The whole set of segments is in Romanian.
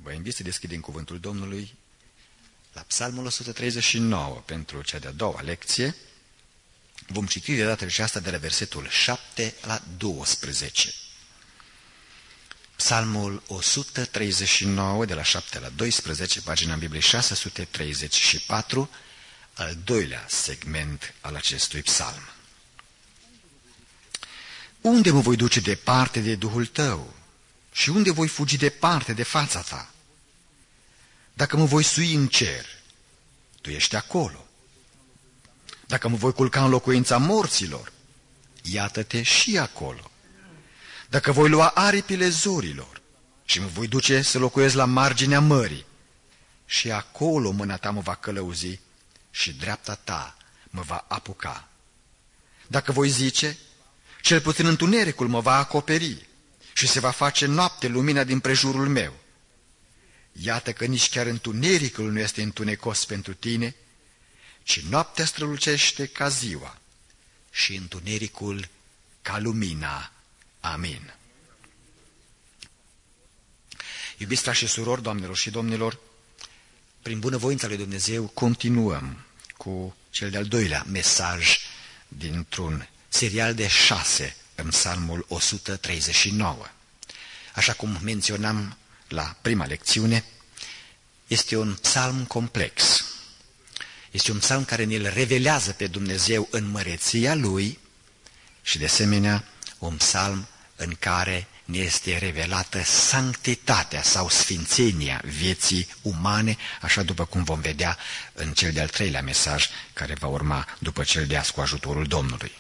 Vă invit să deschidem cuvântul Domnului la Psalmul 139 pentru cea de-a doua lecție. Vom citi de data aceasta de la versetul 7 la 12. Psalmul 139 de la 7 la 12, pagina în Biblie 634, al doilea segment al acestui psalm. Unde mă voi duce departe de Duhul tău? Și unde voi fugi departe de fața ta? Dacă mă voi sui în cer, tu ești acolo. Dacă mă voi culca în locuința morților, iată-te și acolo. Dacă voi lua aripile zorilor și mă voi duce să locuiesc la marginea mării, și acolo mâna ta mă va călăuzi și dreapta ta mă va apuca. Dacă voi zice, cel puțin întunericul mă va acoperi și se va face noapte lumina din prejurul meu. Iată că nici chiar întunericul nu este întunecos pentru tine, ci noaptea strălucește ca ziua și întunericul ca lumina. Amin. Iubiți frați și surori, doamnelor și domnilor, prin bunăvoința lui Dumnezeu continuăm cu cel de-al doilea mesaj dintr-un serial de 6 în Psalmul 139. Așa cum menționam la prima lecțiune, este un psalm complex. Este un psalm care ne-l revelează pe Dumnezeu în măreția Lui și, de asemenea, un psalm în care ne este revelată sanctitatea sau sfințenia vieții umane, așa după cum vom vedea în cel de-al treilea mesaj care va urma după cel de azi cu ajutorul Domnului.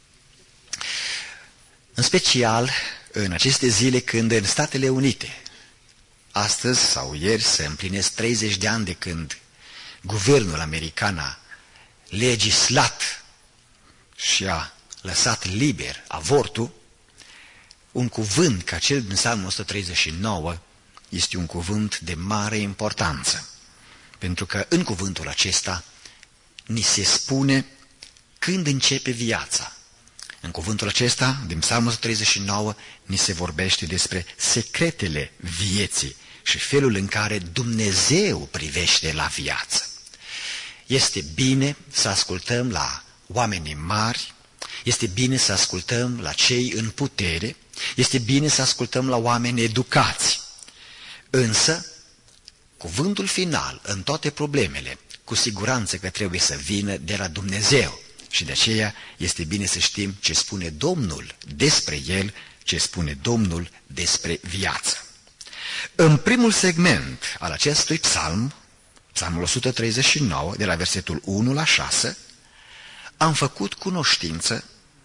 În special în aceste zile când în Statele Unite, astăzi sau ieri, se împlinesc 30 de ani de când guvernul american a legislat și a lăsat liber avortul, un cuvânt ca cel din Psalmul 139 este un cuvânt de mare importanță, pentru că în cuvântul acesta ni se spune când începe viața. În cuvântul acesta, din Psalmul 139, ni se vorbește despre secretele vieții și felul în care Dumnezeu privește la viață. Este bine să ascultăm la oamenii mari, este bine să ascultăm la cei în putere, este bine să ascultăm la oameni educați. Însă, cuvântul final în toate problemele, cu siguranță că trebuie să vină de la Dumnezeu. Și de aceea este bine să știm ce spune Domnul despre el, ce spune Domnul despre viață. În primul segment al acestui psalm, psalmul 139, de la versetul 1 la 6, am făcut cunoștință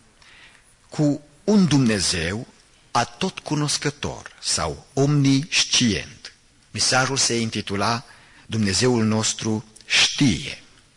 cu un Dumnezeu atotcunoscător sau omniscient. Mesajul se intitula Dumnezeul nostru știe.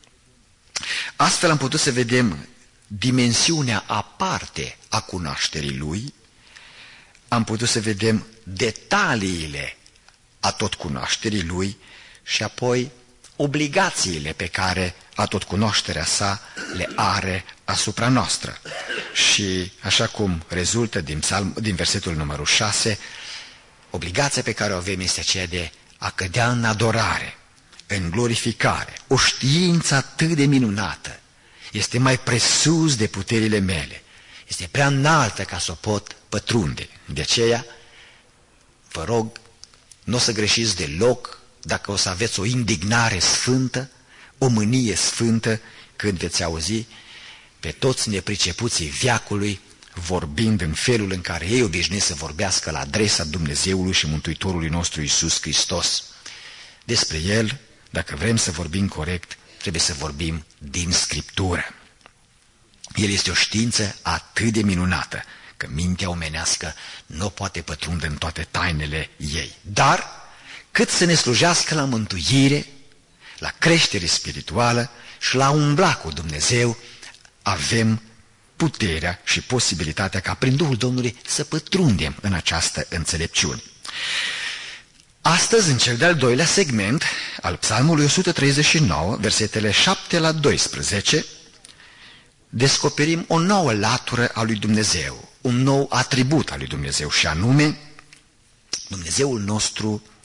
Astfel am putut să vedem dimensiunea aparte a cunoașterii Lui, am putut să vedem detaliile atotcunoașterii Lui și apoi obligațiile pe care atotcunoașterea sa le are asupra noastră. Și așa cum rezultă din versetul numărul 6, obligația pe care o avem este aceea de a cădea în adorare, în glorificare. O știință atât de minunată este mai presus de puterile mele, este prea înaltă ca să o pot pătrunde. De aceea, vă rog, nu o să greșiți deloc dacă o să aveți o indignare sfântă, o mânie sfântă, când veți auzi pe toți nepricepuții veacului vorbind în felul în care ei obișnuiesc să vorbească la adresa Dumnezeului și Mântuitorului nostru Iisus Hristos. Despre El, dacă vrem să vorbim corect, trebuie să vorbim din Scriptură. El este o știință atât de minunată că mintea omenească nu poate pătrunde în toate tainele ei. Dar, cât să ne slujească la mântuire, la creștere spirituală și la umbla cu Dumnezeu, avem puterea și posibilitatea ca prin Duhul Domnului să pătrundem în această înțelepciune. Astăzi, în cel de-al doilea segment al Psalmului 139, versetele 7 la 12, descoperim o nouă latură a lui Dumnezeu, un nou atribut al lui Dumnezeu, și anume, Dumnezeul nostru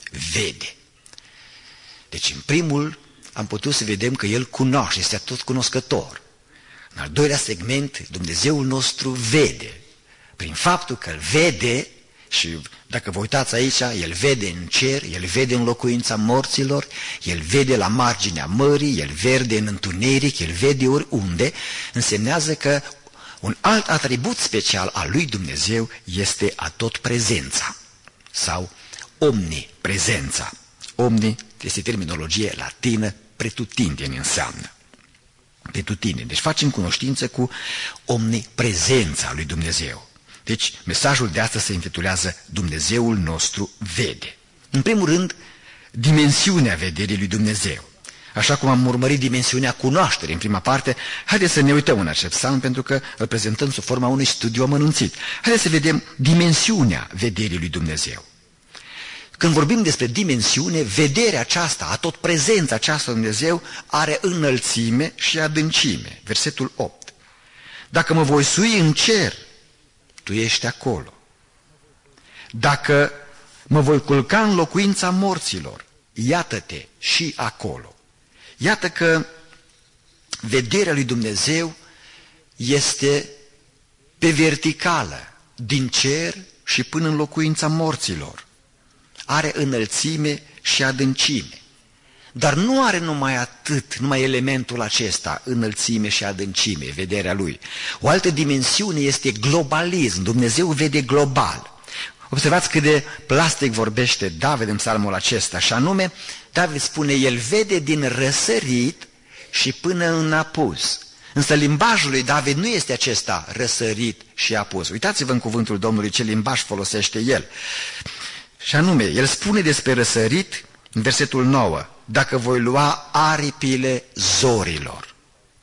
vede. Deci în primul am putut să vedem că El cunoaște, este tot cunoscător. În al doilea segment, Dumnezeul nostru vede. Prin faptul că îl vede, și dacă vă uitați aici, El vede în cer, El vede în locuința morților, El vede la marginea mării, El vede în întuneric, El vede oriunde, însemnează că un alt atribut special al lui Dumnezeu este atotprezența sau omniprezența. Omni este terminologie latină, pretutindeni înseamnă. Pretutindeni. Deci facem cunoștință cu omniprezența lui Dumnezeu. Deci mesajul de astăzi se intitulează Dumnezeul nostru vede. În primul rând, dimensiunea vederii lui Dumnezeu. Așa cum am urmărit dimensiunea cunoașterii în prima parte, haideți să ne uităm în acest psalm pentru că îl prezentăm sub forma unui studiu amănunțit. Haideți să vedem dimensiunea vederii lui Dumnezeu. Când vorbim despre dimensiune, vederea aceasta, atotprezența aceasta lui Dumnezeu are înălțime și adâncime. Versetul 8. Dacă mă voi sui în cer, tu ești acolo. Dacă mă voi culca în locuința morților, iată-te și acolo. Iată că vederea lui Dumnezeu este pe verticală, din cer și până în locuința morților. Are înălțime și adâncime. Dar nu are numai atât, numai elementul acesta, înălțime și adâncime, vederea lui. O altă dimensiune este globalism. Dumnezeu vede global. Observați cât de plastic vorbește David în psalmul acesta, și anume, David spune, el vede din răsărit și până în apus. Însă limbajul lui David nu este acesta, răsărit și apus. Uitați-vă în cuvântul Domnului ce limbaj folosește el. Și anume, el spune despre răsărit în versetul 9, dacă voi lua aripile zorilor.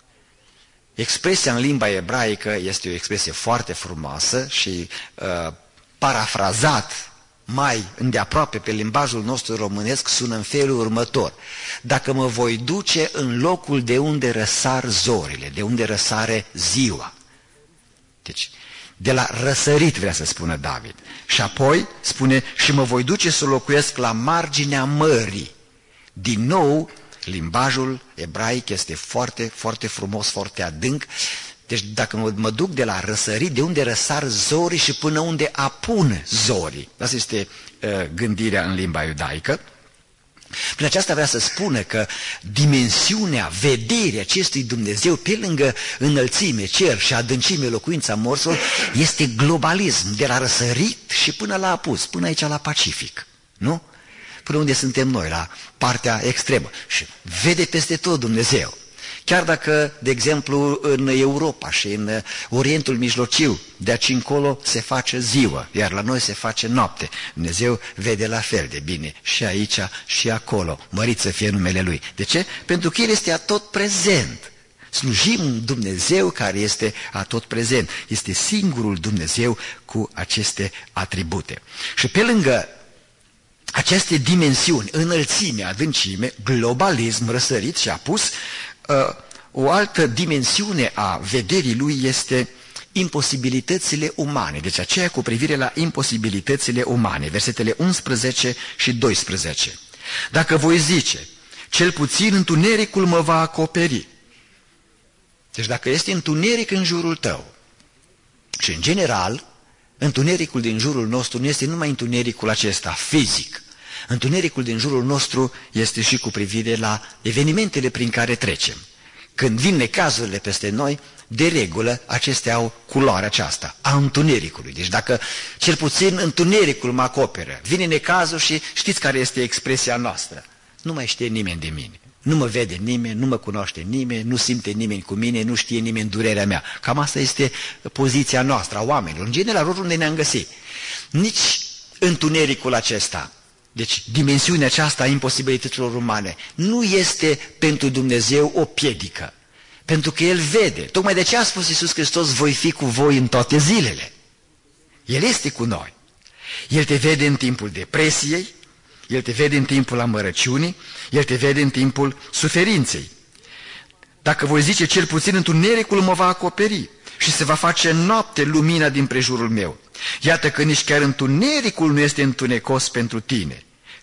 Expresia în limba ebraică este o expresie foarte frumoasă și parafrazat mai îndeaproape pe limbajul nostru românesc sună în felul următor. Dacă mă voi duce în locul de unde răsar zorile, de unde răsare ziua. Deci, de la răsărit vrea să spună David. Și apoi spune, și mă voi duce să locuiesc la marginea mării. Din nou, limbajul ebraic este foarte, foarte frumos, foarte adânc. Deci dacă mă duc de la răsărit, de unde răsar zorii și până unde apun zorii. Asta este gândirea în limba iudaică. Prin aceasta vrea să spună că dimensiunea, vederea acestui Dumnezeu pe lângă înălțime, cer și adâncime, locuința morților, este globalism, de la răsărit și până la apus, până aici la Pacific, nu? Până unde suntem noi, la partea extremă. Și vede peste tot Dumnezeu. Chiar dacă, de exemplu, în Europa și în Orientul Mijlociu, de aici încolo se face ziua, iar la noi se face noapte. Dumnezeu vede la fel de bine și aici și acolo. Mărit să fie numele Lui. De ce? Pentru că El este atot prezent. Slujim Dumnezeu care este atot prezent. Este singurul Dumnezeu cu aceste atribute. Și pe lângă aceste dimensiuni, înălțime, adâncime, globalism, răsărit și apus, o altă dimensiune a vederii lui este imposibilitățile umane. Deci aceea cu privire la imposibilitățile umane, versetele 11 și 12. Dacă voi zice, cel puțin întunericul mă va acoperi. Deci dacă este întuneric în jurul tău, și în general, întunericul din jurul nostru nu este numai întunericul acesta fizic. Întunericul din jurul nostru este și cu privire la evenimentele prin care trecem. Când vin necazurile peste noi, de regulă acestea au culoarea aceasta, a întunericului. Deci dacă cel puțin întunericul mă acoperă, vine necazul și știți care este expresia noastră. Nu mai știe nimeni de mine. Nu mă vede nimeni, nu mă cunoaște nimeni, nu simte nimeni cu mine, nu știe nimeni durerea mea. Cam asta este poziția noastră a oamenilor. În general, oriunde ne-am găsit. Nici întunericul acesta, deci dimensiunea aceasta a imposibilităților umane, nu este pentru Dumnezeu o piedică. Pentru că El vede. Tocmai de ce a spus Iisus Hristos, voi fi cu voi în toate zilele. El este cu noi. El te vede în timpul depresiei, El te vede în timpul amărăciunii, El te vede în timpul suferinței. Dacă voi zice, cel puțin întunericul mă va acoperi și se va face noapte lumina din prejurul meu. Iată că nici chiar întunericul nu este întunecos pentru tine.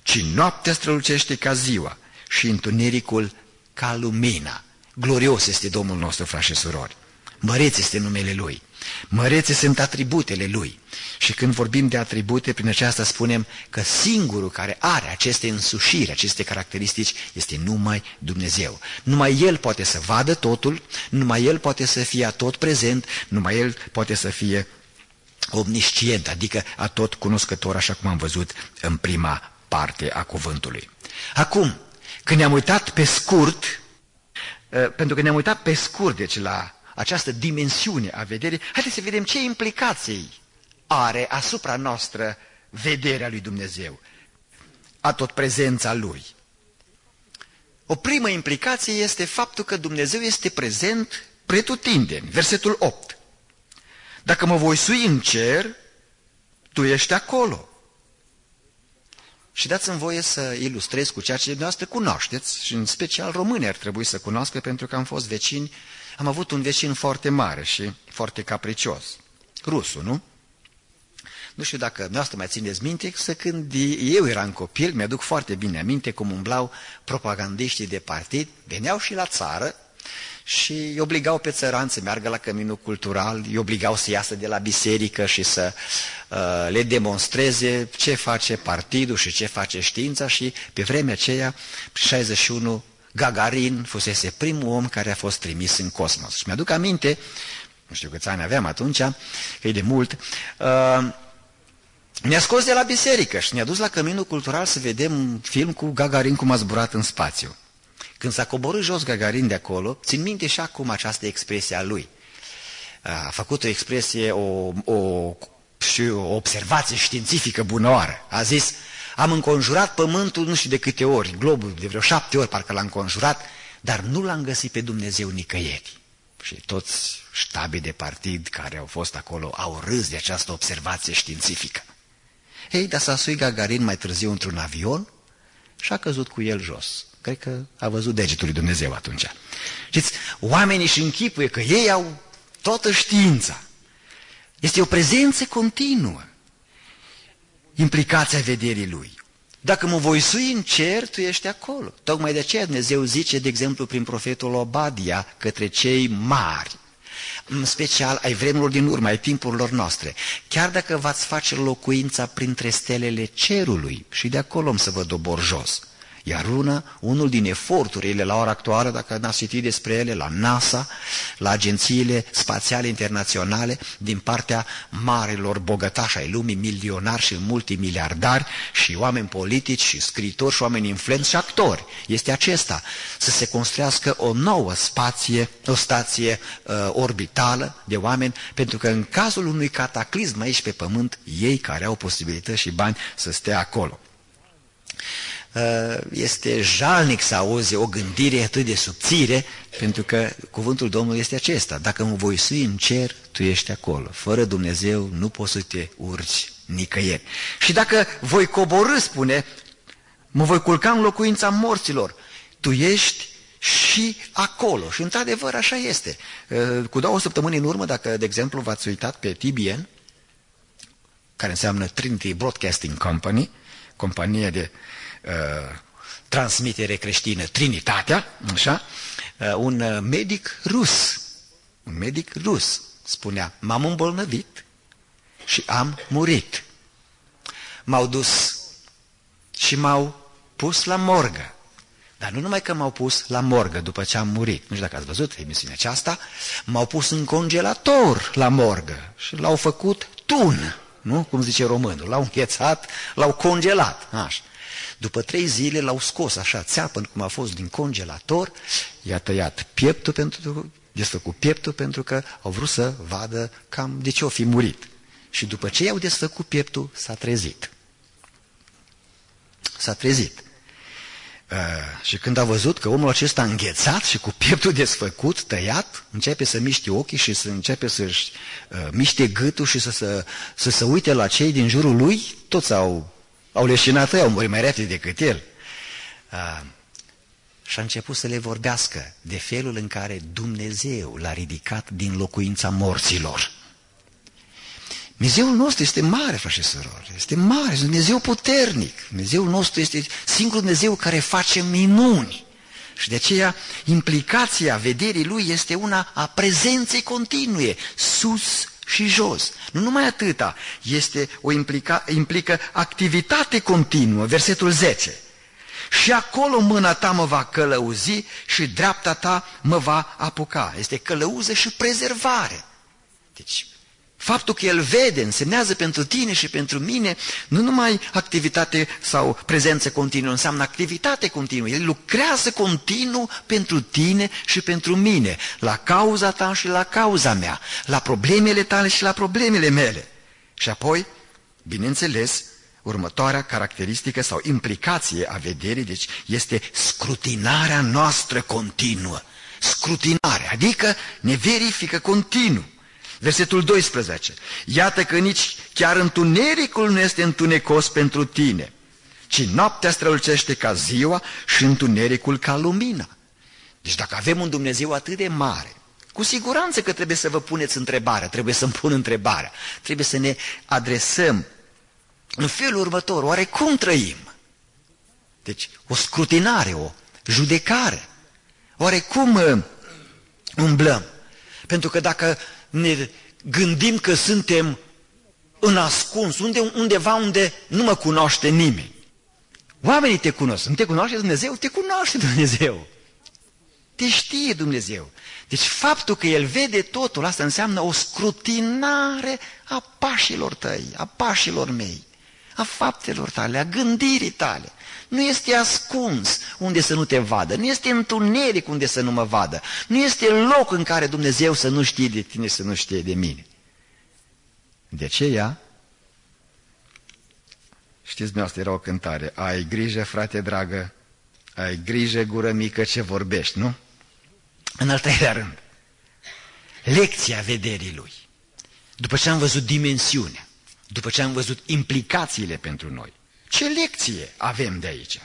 ci noaptea strălucește ca ziua și întunericul ca lumina. Glorios este Domnul nostru, frați și surori. Măreț este numele Lui. Mărețe sunt atributele Lui. Și când vorbim de atribute, prin aceasta spunem că singurul care are aceste însușiri, aceste caracteristici, este numai Dumnezeu. Numai El poate să vadă totul, numai El poate să fie atot prezent, numai El poate să fie omniscient, adică atot cunoscător, așa cum am văzut în prima parte a cuvântului. Acum, când ne-am uitat pe scurt, pentru că ne-am uitat pe scurt, deci la această dimensiune a vederii, haideți să vedem ce implicații are asupra noastră vederea lui Dumnezeu, atot prezența Lui. O primă implicație este faptul că Dumnezeu este prezent pretutindeni. Versetul 8. Dacă mă voi sui în cer, tu ești acolo. Și dați-mi voie să ilustrez cu ceea ce dumneavoastră cunoașteți, și în special românii ar trebui să cunoască, pentru că am fost vecini, am avut un vecin foarte mare și foarte capricios. Rusul, nu? Nu știu dacă dumneavoastră mai țineți minte, să când eu eram copil, mi-aduc foarte bine aminte cum umblau propagandiștii de partid, veneau și la țară și îi obligau pe țărani să meargă la căminul cultural, îi obligau să iasă de la biserică și să le demonstreze ce face partidul și ce face știința. Și pe vremea aceea, prin 61, Gagarin fusese primul om care a fost trimis în cosmos. Și mi-aduc aminte, nu știu câți ani aveam atunci, că e de mult, ne-a scos de la biserică și ne-a dus la căminul cultural să vedem un film cu Gagarin cum a zburat în spațiu. Când s-a coborât jos Gagarin de acolo, țin minte și acum această expresie a lui. A făcut o expresie, o observație științifică bunăoară. A zis: am înconjurat pământul nu știu de câte ori, globul de vreo 7 ori parcă l-a înconjurat, dar nu l-am găsit pe Dumnezeu nicăieri. Și toți ștabii de partid care au fost acolo au râs de această observație științifică. Ei, dar s-a suit Gagarin mai târziu într-un avion și a căzut cu el jos. Cred că a văzut degetul lui Dumnezeu atunci. Știți, oamenii își închipuie că ei au toată știința. Este o prezență continuă. Implicația vederii Lui. Dacă mă voi sui în cer, tu ești acolo. Tocmai de aceea Dumnezeu zice, de exemplu, prin profetul Obadia, către cei mari, în special ai vremurilor din urmă, ai timpurilor noastre, chiar dacă v-ați face locuința printre stelele cerului, și de acolo am să vă dobor jos. Iar unul din eforturile la ora actuală, dacă n-ați citit despre ele, la NASA, la agențiile spațiale internaționale, din partea marilor bogătași ai lumii, milionari și multimiliardari, și oameni politici și scriitori și oameni influenți și actori, este acesta: să se construiască o nouă stație orbitală de oameni, pentru că în cazul unui cataclism aici pe pământ, ei care au posibilități și bani să stea acolo. Este jalnic să auzi o gândire atât de subțire, pentru că cuvântul Domnului este acesta: dacă mă voi sui în cer, tu ești acolo. Fără Dumnezeu nu poți să te urci nicăieri. Și dacă voi coborî, spune, mă voi culca în locuința morților, tu ești și acolo. Și într-adevăr așa este. Cu 2 săptămâni în urmă, dacă de exemplu v-ați uitat pe TBN, care înseamnă Trinity Broadcasting Company, compania de transmitere creștină, Trinitatea, așa, un medic rus spunea: m-am îmbolnăvit și am murit. M-au dus și m-au pus la morgă. Dar nu numai că m-au pus la morgă după ce am murit, nu știu dacă ați văzut emisiunea aceasta, m-au pus în congelator la morgă și l-au făcut tun, nu? Cum zice românul, l-au înghețat, l-au congelat, așa. După 3 zile l-au scos așa, țeapăn cum a fost din congelator, i-a tăiat pieptul desfăcut pieptul, pentru că au vrut să vadă cam de ce o fi murit. Și după ce i-au desfăcut pieptul, s-a trezit. Și când a văzut că omul acesta înghețat și cu pieptul desfăcut, tăiat, începe să miște ochii și să începe să-și miște gâtul și să se uite la cei din jurul lui, toți au leșinat, au murit mai repede decât el. Și a început să le vorbească de felul în care Dumnezeu l-a ridicat din locuința morților. Dumnezeul nostru este mare, frați și surori, este mare, este Dumnezeu puternic. Dumnezeul nostru este singurul Dumnezeu care face minuni. Și de aceea implicația vederii Lui este una a prezenței continue, sus și jos. Nu numai atâta, implică activitate continuă, versetul 10. Și acolo mâna ta mă va călăuzi și dreapta ta mă va apuca. Este călăuză și prezervare. Deci, faptul că El vede însemnează pentru tine și pentru mine nu numai activitate sau prezență continuă, înseamnă activitate continuă. El lucrează continuu pentru tine și pentru mine, la cauza ta și la cauza mea, la problemele tale și la problemele mele. Și apoi, bineînțeles, următoarea caracteristică sau implicație a vederii, deci, este scrutinarea noastră continuă. Scrutinarea, adică ne verifică continuu. Versetul 12. Iată că nici chiar întunericul nu este întunecos pentru tine, ci noaptea strălucește ca ziua și întunericul ca lumina. Deci dacă avem un Dumnezeu atât de mare, cu siguranță că trebuie să vă puneți întrebarea, trebuie să-mi pun întrebarea, trebuie să ne adresăm în felul următor, oare cum trăim? Deci o scrutinare, o judecare. Oare cum umblăm? Pentru că dacă ne gândim că suntem în ascuns, undeva unde nu mă cunoaște nimeni. Oamenii te cunosc. Nu te cunoaște Dumnezeu? Te cunoaște Dumnezeu. Te știe Dumnezeu. Deci faptul că El vede totul, asta înseamnă o scrutinare a pașilor tăi, a pașilor mei, a faptelor tale, a gândirii tale. Nu este ascuns unde să nu te vadă, nu este întuneric unde să nu mă vadă, nu este loc în care Dumnezeu să nu știe de tine și să nu știe de mine. De aceea, știți, dumneavoastră, era o cântare, ai grijă, frate dragă, ai grijă, gură mică, ce vorbești, nu? În al treilea rând, lecția vederii Lui. După ce am văzut dimensiunea, după ce am văzut implicațiile pentru noi, ce lecție avem de aici?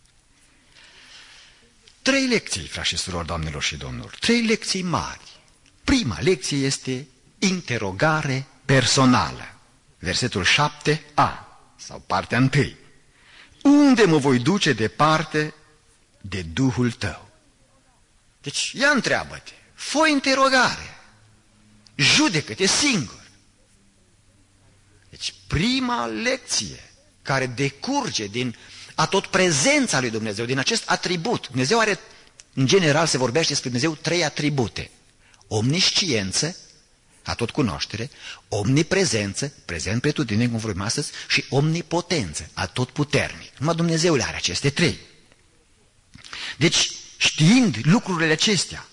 3 lecții, frați și surori, doamnelor și domnilor, 3 lecții mari. Prima lecție este interogare personală. Versetul 7a, sau partea 1. Unde mă voi duce departe de Duhul tău? Deci, ia întreabă-te, fă o interogare, judecă-te singur. Deci, prima lecție care decurge din atot prezența lui Dumnezeu, din acest atribut. Dumnezeu are, în general se vorbește despre Dumnezeu 3 atribute. Omnisciență, atot cunoaștere, omniprezență, prezent pretutindeni, cum vorbim astăzi, și omnipotență, atot puternic. Numai Dumnezeu le are aceste 3. Deci, știind lucrurile acestea,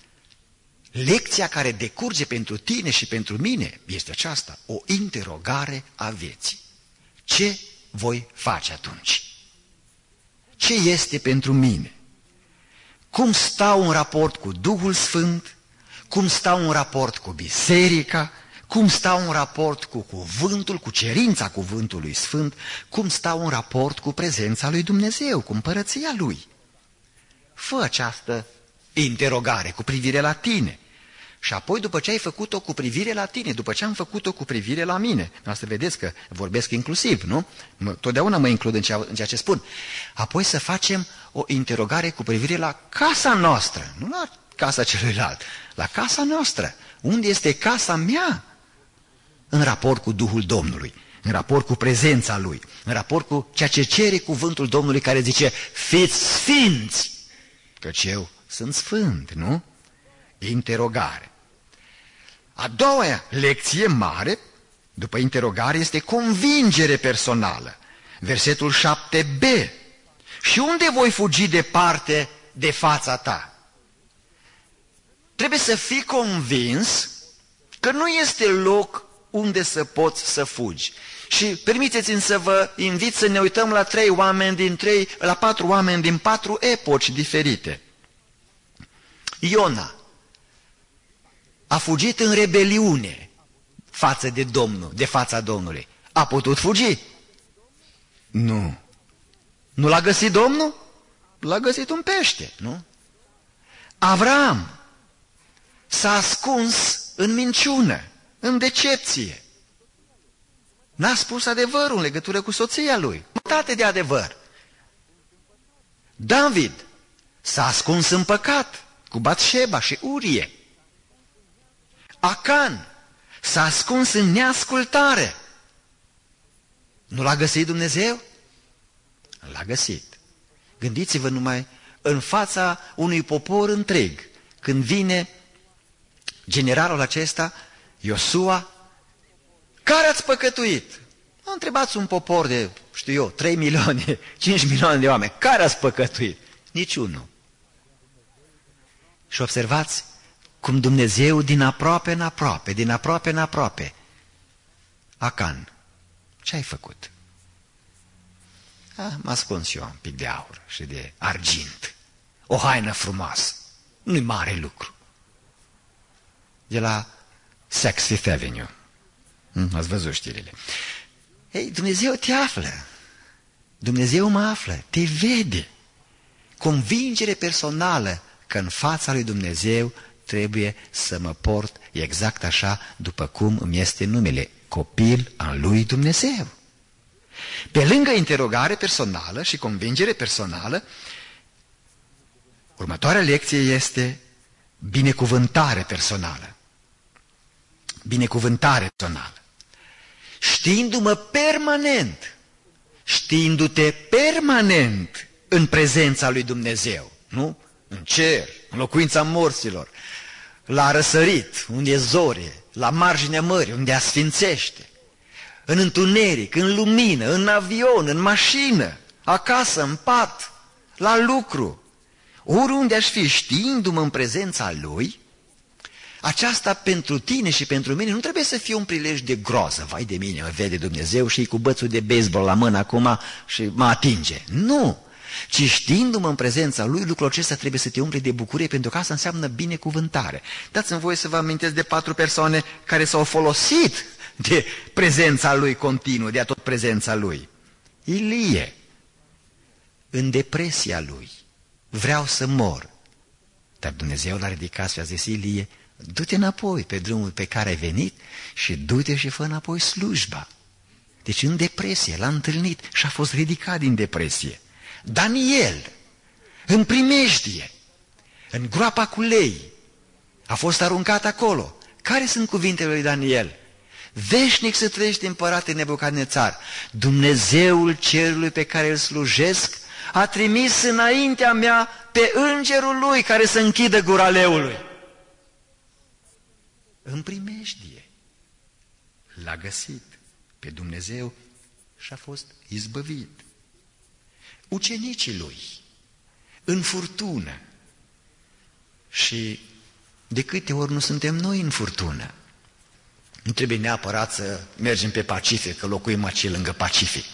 lecția care decurge pentru tine și pentru mine este aceasta, o interogare a vieții. Ce voi face atunci? Ce este pentru mine? Cum stau în raport cu Duhul Sfânt? Cum stau în raport cu biserica? Cum stau în raport cu cuvântul, cu cerința cuvântului Sfânt? Cum stau în raport cu prezența lui Dumnezeu, cu împărăția Lui? Fă această interogare cu privire la tine. Și apoi, după ce ai făcut-o cu privire la tine, după ce am făcut-o cu privire la mine, să vedeți că vorbesc inclusiv, nu? Totdeauna mă includ în ceea ce spun. Apoi să facem o interogare cu privire la casa noastră, nu la casa celuilalt, la casa noastră. Unde este casa mea? În raport cu Duhul Domnului, în raport cu prezența Lui, în raport cu ceea ce cere cuvântul Domnului care zice, fiți sfinți, căci eu sunt sfânt, nu? Interogare. A doua lecție mare, după interogare, este convingere personală. Versetul 7b. Și unde voi fugi departe de fața ta? Trebuie să fii convins că nu este loc unde să poți să fugi. Și permiteți-mi să vă invit să ne uităm la 4 oameni din 4 epoci diferite. Iona a fugit în rebeliune față de Domnul, de fața Domnului. A putut fugi? Nu. Nu l-a găsit Domnul? L-a găsit un pește, nu? Avram s-a ascuns în minciună, în decepție. N-a spus adevărul în legătură cu soția lui. Jumătate de adevăr. David s-a ascuns în păcat cu Batșeba și Urie. Acan s-a ascuns în neascultare. Nu l-a găsit Dumnezeu? L-a găsit. Gândiți-vă numai în fața unui popor întreg, când vine generalul acesta, Iosua, care ați păcătuit? Întrebați un popor de, 3 milioane, 5 milioane de oameni, care ați păcătuit? Niciunul. Și observați cum Dumnezeu din aproape în aproape, Acan, ce ai făcut? M-a ascuns eu un pic de aur și de argint, o haină frumoasă, nu-i mare lucru. De la Sixth Avenue. Ați văzut știrile. Ei, Dumnezeu te află. Dumnezeu mă află, te vede. Convingere personală că în fața lui Dumnezeu trebuie să mă port exact așa după cum îmi este numele, copil al lui Dumnezeu. Pe lângă interogare personală și convingere personală, următoarea lecție este binecuvântare personală. Binecuvântare personală. Știindu-te permanent în prezența lui Dumnezeu, nu? În cer, în locuința morților, la răsărit, unde e zorie, la marginea mării, unde asfințește, în întuneric, în lumină, în avion, în mașină, acasă, în pat, la lucru, oriunde aș fi, știindu-mă în prezența Lui, aceasta pentru tine și pentru mine nu trebuie să fie un prilej de groză. Vai de mine, mă vede Dumnezeu și cu bățul de baseball la mână acum și mă atinge. Nu! Ci știindu-mă în prezența Lui, lucrul acesta trebuie să te umple de bucurie, pentru că asta înseamnă binecuvântare. Dați-mi voie să vă amintesc de 4 persoane care s-au folosit de prezența Lui continuă, de tot prezența Lui. Ilie, în depresia lui, vreau să mor. Dar Dumnezeu l-a ridicat și a zis: Ilie, du-te înapoi pe drumul pe care ai venit și du-te și fă înapoi slujba. Deci în depresie l-a întâlnit și a fost ridicat din depresie. Daniel, în primejdie, în groapa cu lei, a fost aruncat acolo. Care sunt cuvintele lui Daniel? Veșnic să trăiești, împărate Nebucadnețar, Dumnezeul cerului pe care îl slujesc a trimis înaintea mea pe îngerul lui care să închidă gura leului. În primejdie l-a găsit pe Dumnezeu și a fost izbăvit. Ucenicii lui, în furtună, și de câte ori nu suntem noi în furtună? Nu trebuie neapărat să mergem pe Pacific, că locuim aici lângă Pacific.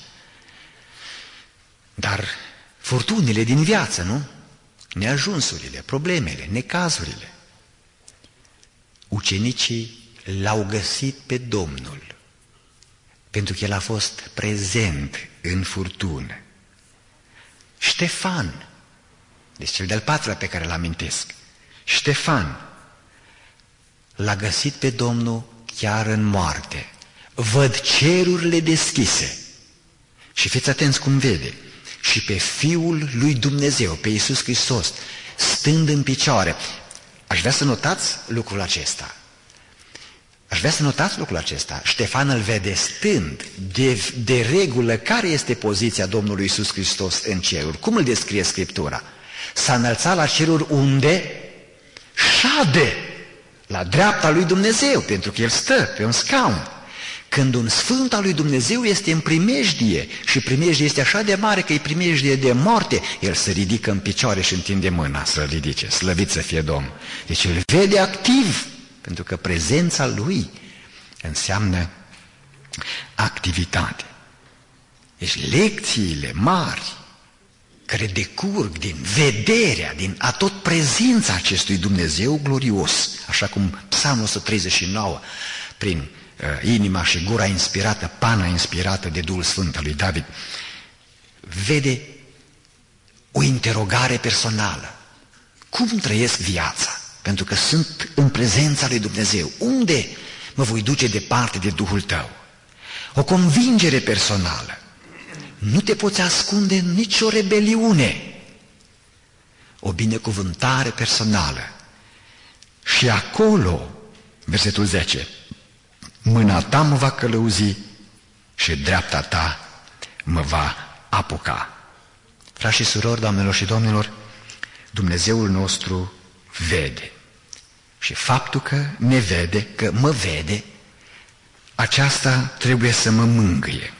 Dar furtunile din viață, nu? Neajunsurile, problemele, necazurile. Ucenicii l-au găsit pe Domnul, pentru că El a fost prezent în furtună. Ștefan, deci cel de-al 4-lea pe care îl amintesc, Ștefan l-a găsit pe Domnul chiar în moarte. Văd cerurile deschise. Și fiți atenți cum vede. Și pe Fiul lui Dumnezeu, pe Iisus Hristos, stând în picioare. Aș vrea să notați lucrul acesta. Ștefan îl vede stând. De regulă, care este poziția Domnului Iisus Hristos în ceruri? Cum îl descrie Scriptura? S-a înălțat la ceruri unde șade la dreapta lui Dumnezeu, pentru că El stă pe un scaun. Când un sfânt al lui Dumnezeu este în primejdie și primejdie este așa de mare că e primejdie de moarte, el se ridică în picioare și întinde mâna să-l ridice, slăvit să fie Domnul. Deci îl vede activ, pentru că prezența lui înseamnă activitate. Deci lecțiile mari care decurg din vederea, din atot prezența acestui Dumnezeu glorios, așa cum Psalmul 139, prin inima și gura inspirată, pana inspirată de Duhul Sfânt al lui David, vede o interogare personală. Cum trăiesc viața? Pentru că sunt în prezența lui Dumnezeu. Unde mă voi duce departe de Duhul Tău? o convingere personală. Nu te poți ascunde în nicio rebeliune. O binecuvântare personală. Și acolo, versetul 10, mâna ta mă va călăuzi și dreapta ta mă va apuca. Frați și surori, doamnelor și domnilor, Dumnezeul nostru vede. Și faptul că ne vede, că mă vede, aceasta trebuie să mă mângâie.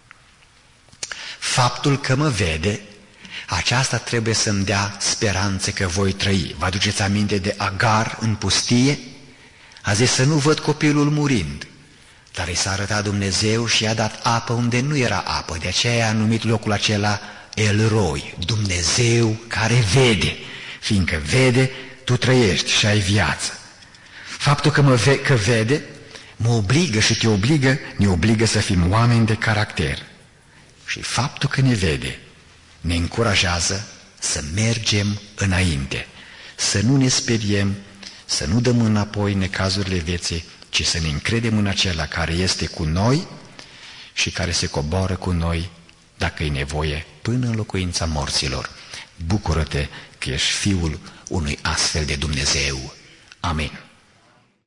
Faptul că mă vede, aceasta trebuie să-mi dea speranțe că voi trăi. Vă aduceți aminte de Agar în pustie? A zis să nu văd copilul murind, dar i s-a arătat Dumnezeu și i-a dat apă unde nu era apă. De aceea a numit locul acela El Roi, Dumnezeu care vede. Fiindcă vede, tu trăiești și ai viață. Faptul că vede mă obligă și te obligă, ne obligă să fim oameni de caracter. Și faptul că ne vede ne încurajează să mergem înainte, să nu ne speriem, să nu dăm înapoi necazurile vieții, ci să ne încredem în acela care este cu noi și care se coboară cu noi, dacă e nevoie, până în locuința morților. Bucură-te că ești fiul unui astfel de Dumnezeu. Amin.